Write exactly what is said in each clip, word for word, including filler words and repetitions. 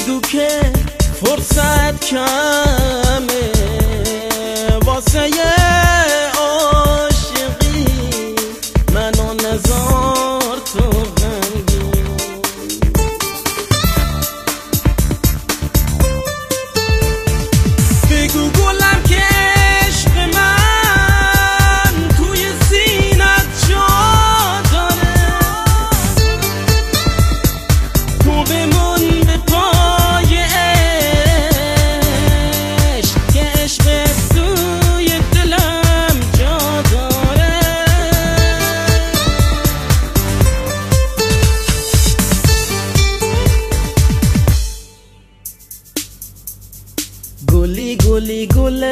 میگو که فرصت کمه واسه عاشقی منو نزار تو غمگین بگو گلم که عشق من توی سینت جا داره تو بمون به پای عشق که عشق توی دلم جا داره گلی گلی گل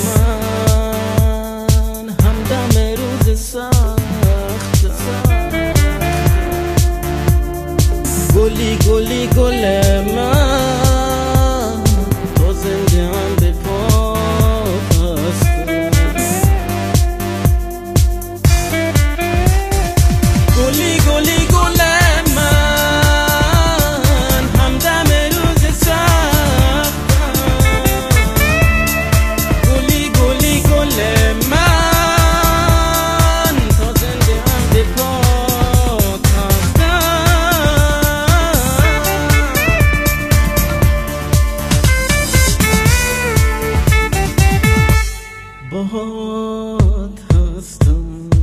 من همدم روز سخت گلی گلی گل من تو زنده هم به پا هستم گلی گلی گل من همدم روز سخت گلی گلی گل من تو زنده هم به پا باهات هستم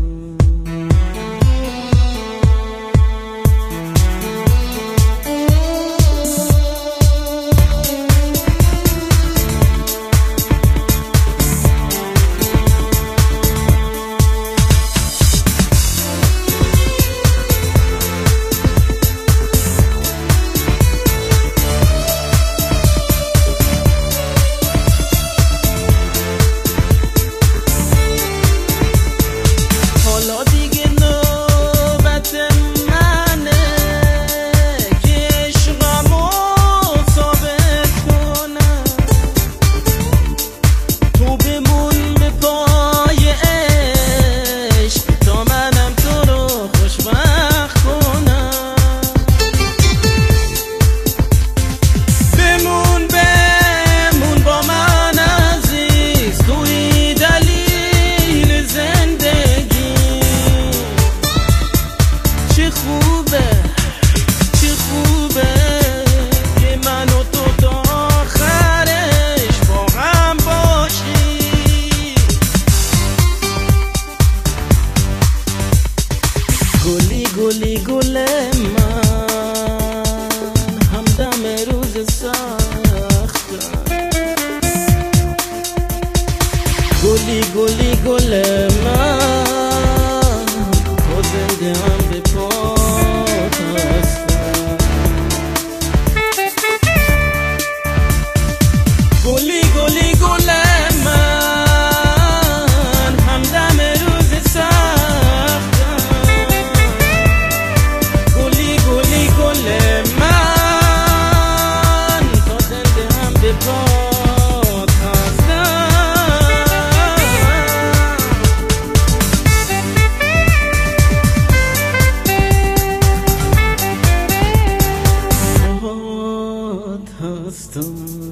گلی گل من همدم روز سخت گلی گلی گل من تو زنده هم به پا هستم گلی گلی گل من همدم روز سخت گلی گلی گل من تا زنده هم به پات هستم